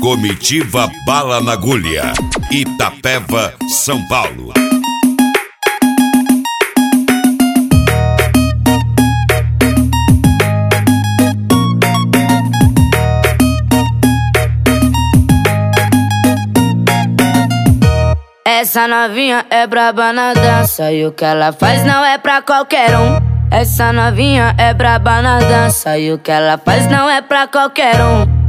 Comitiva Bala na Agulha, Itapeva, São Paulo. Essa novinha é braba na dança e o que ela faz não é pra qualquer um. Essa novinha é braba na dança e o que ela faz não é pra qualquer um.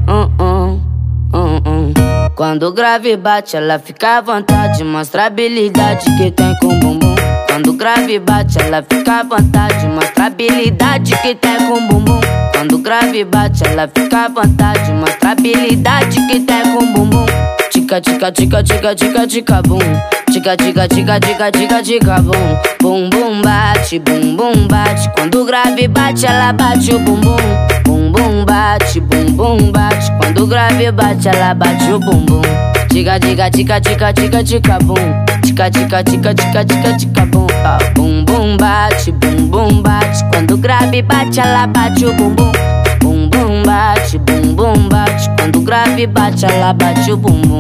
Quando o grave bate, ela fica à vontade, mostra a habilidade que tem com o bumbum. Quando o grave bate, ela fica à vontade, mostra a habilidade que tem com o bumbum. Quando o grave bate, ela fica à vontade, mostra a habilidade que tem com o bumbum. Tica, tica, tica, tica, tica, tica, bum. Tica, tica, tica, tica, tica, tica, bum. Bum, bum, bate, bum, bum, bate. Quando o grave bate, ela bate o bumbum. Bum, bum, bate, bum, bum, bate. Quando o grave bate, ela bate o bumbum. Tica, tica, tica, tica, tica, tica, bum. Tica, tica, tica, tica, tica, tica, bum. Bum, bum, bate, bum, bum, bate. Quando o grave bate, ela bate o bumbum. Bum, bum, bate, bum, bum, bate. Quando o grave bate, ela bate o bumbum.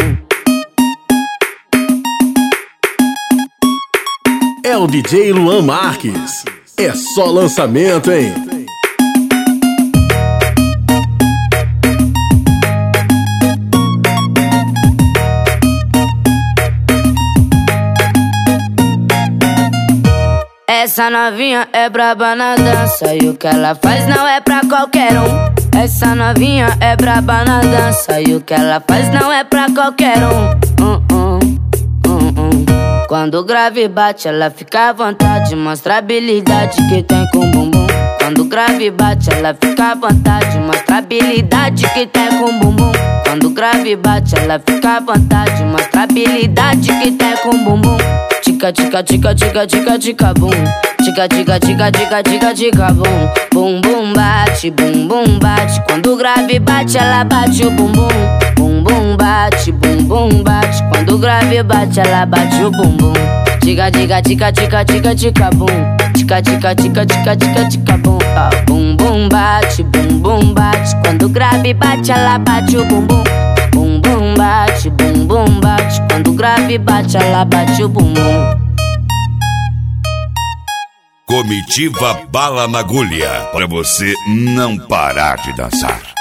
É o DJ Luan Marques. É só lançamento, hein? Essa novinha é braba na dança e o que ela faz não é pra qualquer um. Essa novinha é braba na dança e o que ela faz não é pra qualquer um. Quando o grave bate, ela fica à vontade, mostra a habilidade que tem com o bumbum. Quando o grave bate, ela fica à vontade, mostra a habilidade que tem com o bumbum. Quando o grave bate, ela fica à vontade, mostra a habilidade que tem com o bumbum. Tica, tica, tica, tica, tica, tica, bum. Tica, tica, tica, tica, tica, tica, bum. Bum, bum, bate, bum, bum, bate. Quando o grave bate, ela bate o bumbum. Bum, bum, bate, bum, bum, bate. Quando o grave bate, ela bate o bumbum. Tica, tica, tica, tica, tica, tica, bum. Tica, tica, tica, tica, tica, tica, bum. Bum, bum, bate, bum, bum, bate. Quando o grave bate, ela bate o bumbum. Bum, bum, bate, bum, bum, bate. Quando o grave bate, ela bate o bumbum. Comitiva Bala na Agulha, pra você não parar de dançar.